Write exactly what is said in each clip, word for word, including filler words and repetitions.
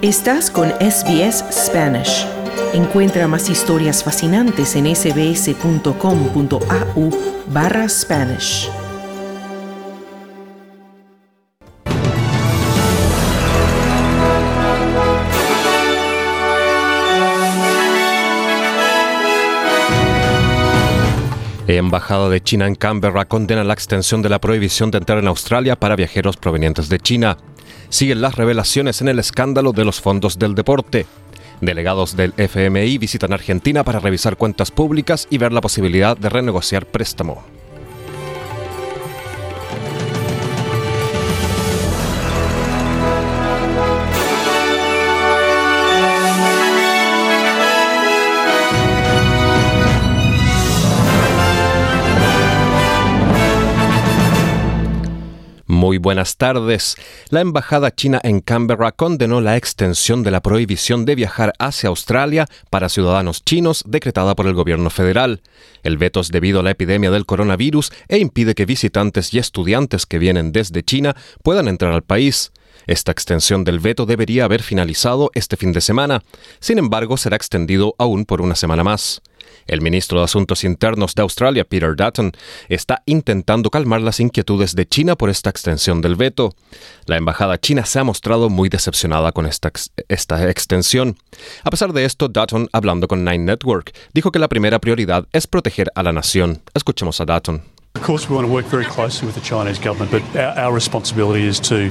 Estás con S B S Spanish. Encuentra más historias fascinantes en sbs.com.au barra Spanish. Embajada de China en Canberra condena la extensión de la prohibición de entrar en Australia para viajeros provenientes de China. Siguen las revelaciones en el escándalo de los fondos del deporte. Delegados del F M I visitan Argentina para revisar cuentas públicas y ver la posibilidad de renegociar préstamo. Muy buenas tardes. La Embajada china en Canberra condenó la extensión de la prohibición de viajar hacia Australia para ciudadanos chinos decretada por el gobierno federal. El veto es debido a la epidemia del coronavirus e impide que visitantes y estudiantes que vienen desde China puedan entrar al país. Esta extensión del veto debería haber finalizado este fin de semana. Sin embargo, será extendido aún por una semana más. El ministro de Asuntos Internos de Australia, Peter Dutton, está intentando calmar las inquietudes de China por esta extensión del veto. La embajada china se ha mostrado muy decepcionada con esta, ex- esta extensión. A pesar de esto, Dutton, hablando con Nine Network, dijo que la primera prioridad es proteger a la nación. Escuchemos a Dutton. Of course, we want to work very closely with the Chinese government, but our, our responsibility is to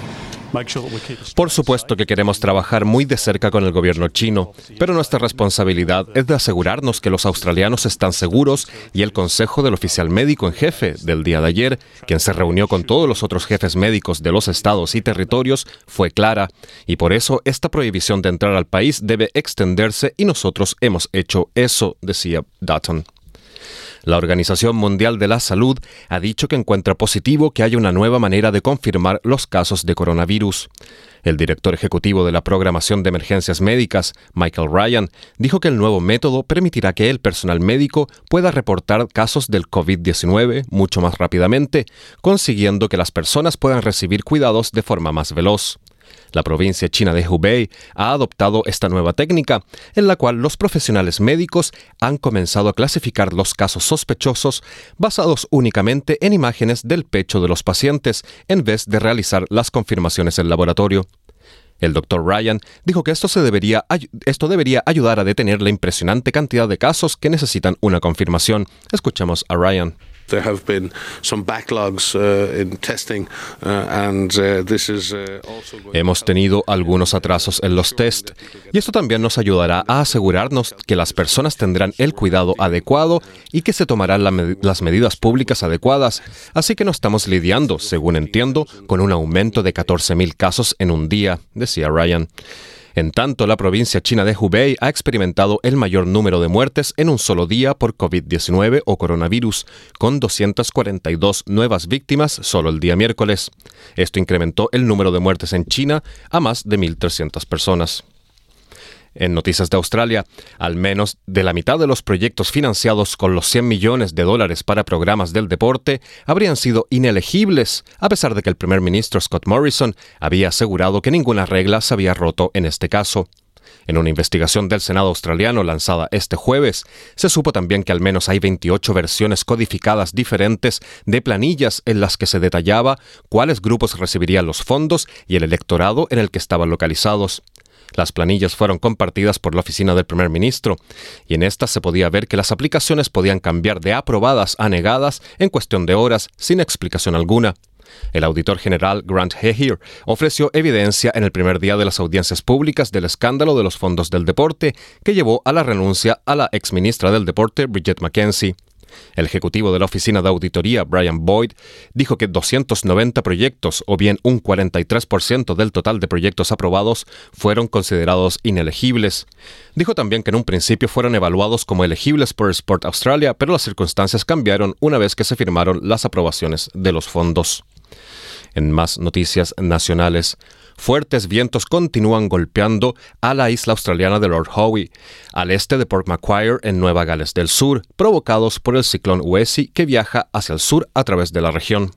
Por supuesto que queremos trabajar muy de cerca con el gobierno chino, pero nuestra responsabilidad es de asegurarnos que los australianos están seguros y el consejo del oficial médico en jefe del día de ayer, quien se reunió con todos los otros jefes médicos de los estados y territorios, fue clara, y por eso esta prohibición de entrar al país debe extenderse y nosotros hemos hecho eso, decía Dutton. La Organización Mundial de la Salud ha dicho que encuentra positivo que haya una nueva manera de confirmar los casos de coronavirus. El director ejecutivo de la Programación de Emergencias Médicas, Michael Ryan, dijo que el nuevo método permitirá que el personal médico pueda reportar casos del covid diecinueve mucho más rápidamente, consiguiendo que las personas puedan recibir cuidados de forma más veloz. La provincia china de Hubei ha adoptado esta nueva técnica, en la cual los profesionales médicos han comenzado a clasificar los casos sospechosos basados únicamente en imágenes del pecho de los pacientes, en vez de realizar las confirmaciones en laboratorio. El doctor Ryan dijo que esto, se debería, esto debería ayudar a detener la impresionante cantidad de casos que necesitan una confirmación. Escuchemos a Ryan. There have been some backlogs uh, in testing uh, and uh, this is uh, also going Hemos tenido algunos atrasos en los test y esto también nos ayudará a asegurarnos que las personas tendrán el cuidado adecuado y que se tomarán la med- las medidas públicas adecuadas. Así que no estamos lidiando, según entiendo, con un aumento de catorce mil casos en un día, decía Ryan. En tanto, la provincia china de Hubei ha experimentado el mayor número de muertes en un solo día por covid diecinueve o coronavirus, con doscientas cuarenta y dos nuevas víctimas solo el día miércoles. Esto incrementó el número de muertes en China a más de mil trescientas personas. En noticias de Australia, al menos de la mitad de los proyectos financiados con los cien millones de dólares para programas del deporte habrían sido inelegibles, a pesar de que el primer ministro Scott Morrison había asegurado que ninguna regla se había roto en este caso. En una investigación del Senado australiano lanzada este jueves, se supo también que al menos hay veintiocho versiones codificadas diferentes de planillas en las que se detallaba cuáles grupos recibirían los fondos y el electorado en el que estaban localizados. Las planillas fueron compartidas por la oficina del primer ministro y en estas se podía ver que las aplicaciones podían cambiar de aprobadas a negadas en cuestión de horas sin explicación alguna. El auditor general Grant Hehir ofreció evidencia en el primer día de las audiencias públicas del escándalo de los fondos del deporte que llevó a la renuncia a la exministra del deporte Bridget McKenzie. El ejecutivo de la oficina de auditoría, Brian Boyd, dijo que doscientos noventa proyectos, o bien un cuarenta y tres por ciento del total de proyectos aprobados, fueron considerados inelegibles. Dijo también que en un principio fueron evaluados como elegibles por Sport Australia, pero las circunstancias cambiaron una vez que se firmaron las aprobaciones de los fondos. En más noticias nacionales, fuertes vientos continúan golpeando a la isla australiana de Lord Howe, al este de Port Macquarie en Nueva Gales del Sur, provocados por el ciclón Wesi que viaja hacia el sur a través de la región.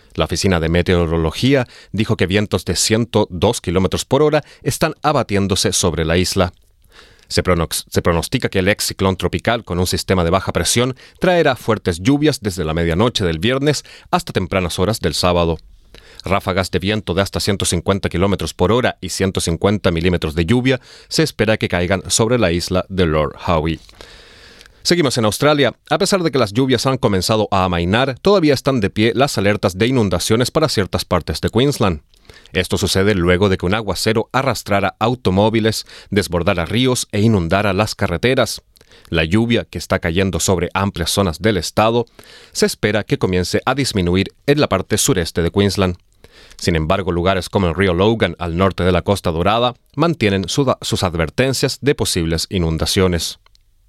La Oficina de Meteorología dijo que vientos de ciento dos kilómetros por hora están abatiéndose sobre la isla. Se, pronos- se pronostica que el ex ciclón tropical con un sistema de baja presión traerá fuertes lluvias desde la medianoche del viernes hasta tempranas horas del sábado. Ráfagas de viento de hasta ciento cincuenta kilómetros por hora y ciento cincuenta milímetros de lluvia se espera que caigan sobre la isla de Lord Howe. Seguimos en Australia. A pesar de que las lluvias han comenzado a amainar, todavía están de pie las alertas de inundaciones para ciertas partes de Queensland. Esto sucede luego de que un aguacero arrastrara automóviles, desbordara ríos e inundara las carreteras. La lluvia, que está cayendo sobre amplias zonas del estado, se espera que comience a disminuir en la parte sureste de Queensland. Sin embargo, lugares como el río Logan, al norte de la Costa Dorada, mantienen su- sus advertencias de posibles inundaciones.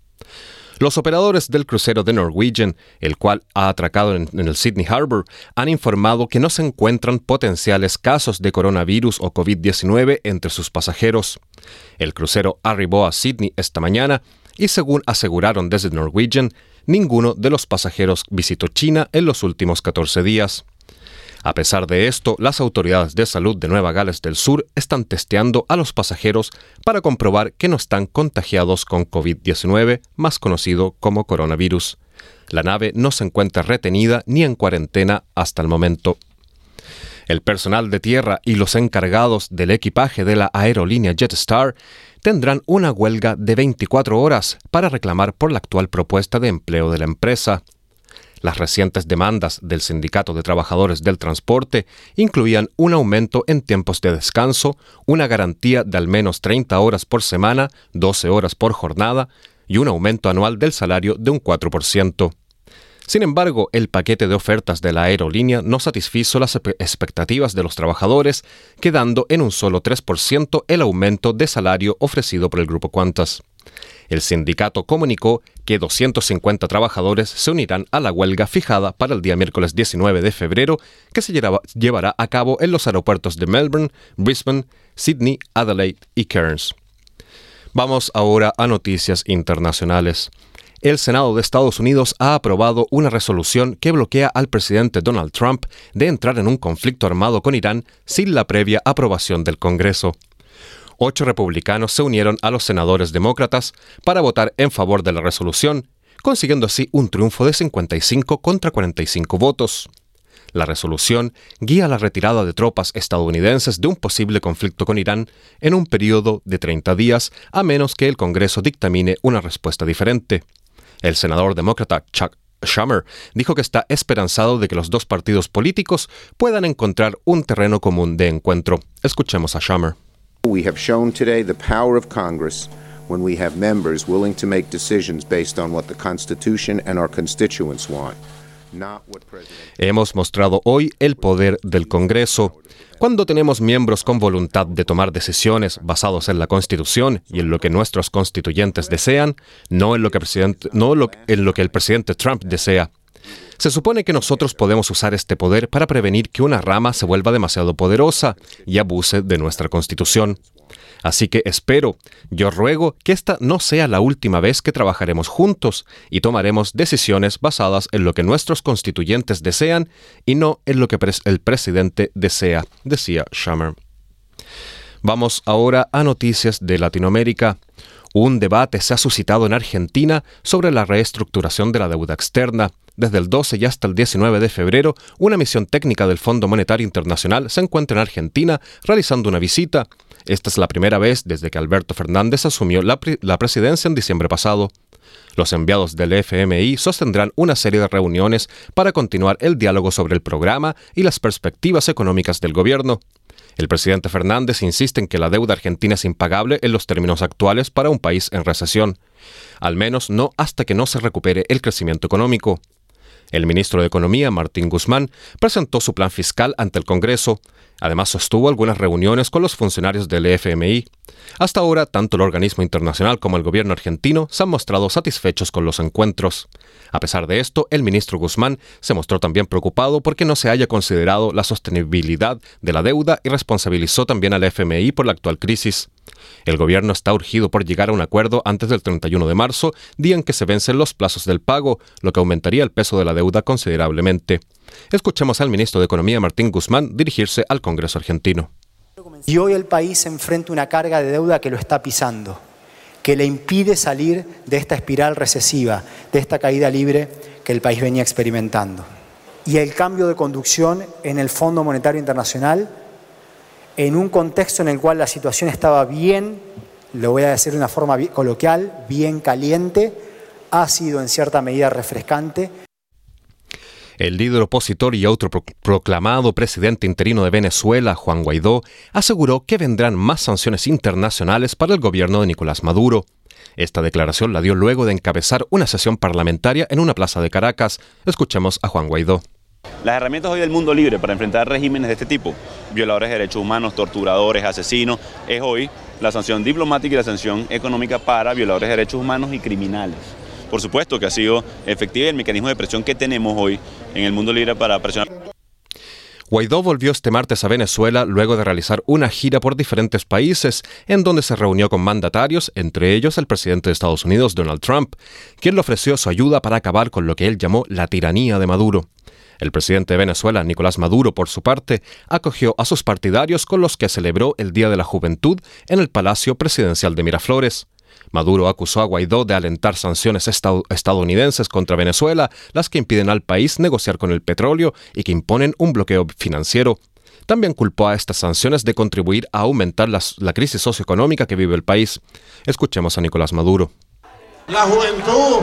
Los operadores del crucero de Norwegian, el cual ha atracado en, en el Sydney Harbour, han informado que no se encuentran potenciales casos de coronavirus o covid diecinueve entre sus pasajeros. El crucero arribó a Sydney esta mañana y, según aseguraron desde Norwegian, ninguno de los pasajeros visitó China en los últimos catorce días. A pesar de esto, las autoridades de salud de Nueva Gales del Sur están testeando a los pasajeros para comprobar que no están contagiados con covid diecinueve, más conocido como coronavirus. La nave no se encuentra retenida ni en cuarentena hasta el momento. El personal de tierra y los encargados del equipaje de la aerolínea Jetstar tendrán una huelga de veinticuatro horas para reclamar por la actual propuesta de empleo de la empresa. Las recientes demandas del Sindicato de Trabajadores del Transporte incluían un aumento en tiempos de descanso, una garantía de al menos treinta horas por semana, doce horas por jornada y un aumento anual del salario de un cuatro por ciento. Sin embargo, el paquete de ofertas de la aerolínea no satisfizo las expectativas de los trabajadores, quedando en un solo tres por ciento el aumento de salario ofrecido por el Grupo Qantas. El sindicato comunicó que doscientos cincuenta trabajadores se unirán a la huelga fijada para el día miércoles diecinueve de febrero, que se llevará a cabo en los aeropuertos de Melbourne, Brisbane, Sydney, Adelaide y Cairns. Vamos ahora a noticias internacionales. El Senado de Estados Unidos ha aprobado una resolución que bloquea al presidente Donald Trump de entrar en un conflicto armado con Irán sin la previa aprobación del Congreso. Ocho republicanos se unieron a los senadores demócratas para votar en favor de la resolución, consiguiendo así un triunfo de cincuenta y cinco contra cuarenta y cinco votos. La resolución guía la retirada de tropas estadounidenses de un posible conflicto con Irán en un periodo de treinta días, a menos que el Congreso dictamine una respuesta diferente. El senador demócrata Chuck Schumer dijo que está esperanzado de que los dos partidos políticos puedan encontrar un terreno común de encuentro. Escuchemos a Schumer. We have shown today the power of Congress when we have members willing to make decisions based on what the Constitution and our constituents want. Hemos mostrado hoy el poder del Congreso. Cuando tenemos miembros con voluntad de tomar decisiones basados en la Constitución y en lo que nuestros constituyentes desean, no en lo que, presidente, no lo, en lo que el presidente Trump desea. Se supone que nosotros podemos usar este poder para prevenir que una rama se vuelva demasiado poderosa y abuse de nuestra Constitución. Así que espero, yo ruego que esta no sea la última vez que trabajaremos juntos y tomaremos decisiones basadas en lo que nuestros constituyentes desean y no en lo que el presidente desea, decía Schumer. Vamos ahora a noticias de Latinoamérica. Un debate se ha suscitado en Argentina sobre la reestructuración de la deuda externa. Desde el doce y hasta el diecinueve de febrero, una misión técnica del Fondo Monetario Internacional se encuentra en Argentina realizando una visita. Esta es la primera vez desde que Alberto Fernández asumió la, pre- la presidencia en diciembre pasado. Los enviados del F M I sostendrán una serie de reuniones para continuar el diálogo sobre el programa y las perspectivas económicas del gobierno. El presidente Fernández insiste en que la deuda argentina es impagable en los términos actuales para un país en recesión, al menos no hasta que no se recupere el crecimiento económico. El ministro de Economía, Martín Guzmán, presentó su plan fiscal ante el Congreso. Además, sostuvo algunas reuniones con los funcionarios del F M I. Hasta ahora, tanto el organismo internacional como el gobierno argentino se han mostrado satisfechos con los encuentros. A pesar de esto, el ministro Guzmán se mostró también preocupado porque no se haya considerado la sostenibilidad de la deuda y responsabilizó también al F M I por la actual crisis. El gobierno está urgido por llegar a un acuerdo antes del treinta y uno de marzo, día en que se vencen los plazos del pago, lo que aumentaría el peso de la deuda considerablemente. Escuchemos al ministro de Economía, Martín Guzmán, dirigirse al Congreso argentino. Y hoy el país enfrenta una carga de deuda que lo está pisando, que le impide salir de esta espiral recesiva, de esta caída libre que el país venía experimentando. Y el cambio de conducción en el Fondo Monetario Internacional, en un contexto en el cual la situación estaba bien, lo voy a decir de una forma coloquial, bien caliente, ha sido en cierta medida refrescante. El líder opositor y autoproclamado presidente interino de Venezuela, Juan Guaidó, aseguró que vendrán más sanciones internacionales para el gobierno de Nicolás Maduro. Esta declaración la dio luego de encabezar una sesión parlamentaria en una plaza de Caracas. Escuchemos a Juan Guaidó. Las herramientas hoy del mundo libre para enfrentar regímenes de este tipo, violadores de derechos humanos, torturadores, asesinos, es hoy la sanción diplomática y la sanción económica para violadores de derechos humanos y criminales. Por supuesto que ha sido efectiva el mecanismo de presión que tenemos hoy en el mundo libre para presionar. Guaidó volvió este martes a Venezuela luego de realizar una gira por diferentes países, en donde se reunió con mandatarios, entre ellos el presidente de Estados Unidos, Donald Trump, quien le ofreció su ayuda para acabar con lo que él llamó la tiranía de Maduro. El presidente de Venezuela, Nicolás Maduro, por su parte, acogió a sus partidarios con los que celebró el Día de la Juventud en el Palacio Presidencial de Miraflores. Maduro acusó a Guaidó de alentar sanciones estadounidenses contra Venezuela, las que impiden al país negociar con el petróleo y que imponen un bloqueo financiero. También culpó a estas sanciones de contribuir a aumentar la, la crisis socioeconómica que vive el país. Escuchemos a Nicolás Maduro. La juventud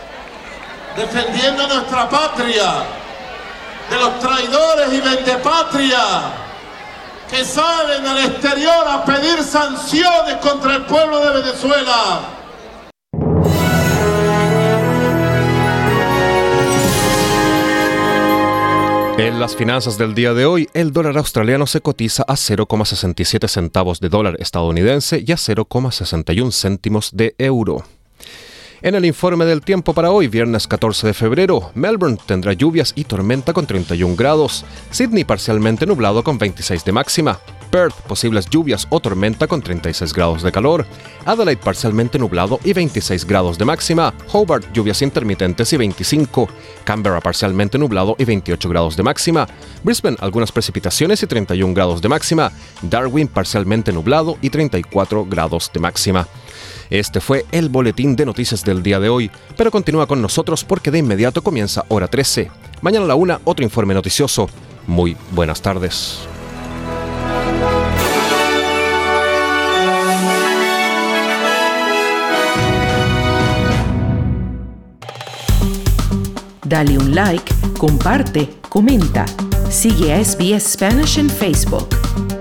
defendiendo nuestra patria de los traidores y vendepatria que salen al exterior a pedir sanciones contra el pueblo de Venezuela. En las finanzas del día de hoy, el dólar australiano se cotiza a cero coma sesenta y siete centavos de dólar estadounidense y a cero coma sesenta y uno céntimos de euro. En el informe del tiempo para hoy, viernes catorce de febrero, Melbourne tendrá lluvias y tormenta con treinta y un grados, Sydney parcialmente nublado con veintiséis de máxima, Perth posibles lluvias o tormenta con treinta y seis grados de calor, Adelaide parcialmente nublado y veintiséis grados de máxima, Hobart lluvias intermitentes y veinticinco, Canberra parcialmente nublado y veintiocho grados de máxima, Brisbane algunas precipitaciones y treinta y un grados de máxima, Darwin parcialmente nublado y treinta y cuatro grados de máxima. Este fue el boletín de noticias del día de hoy, pero continúa con nosotros porque de inmediato comienza Hora trece. Mañana a la una, otro informe noticioso. Muy buenas tardes. Dale un like, comparte, comenta. Sigue a S B S Spanish en Facebook.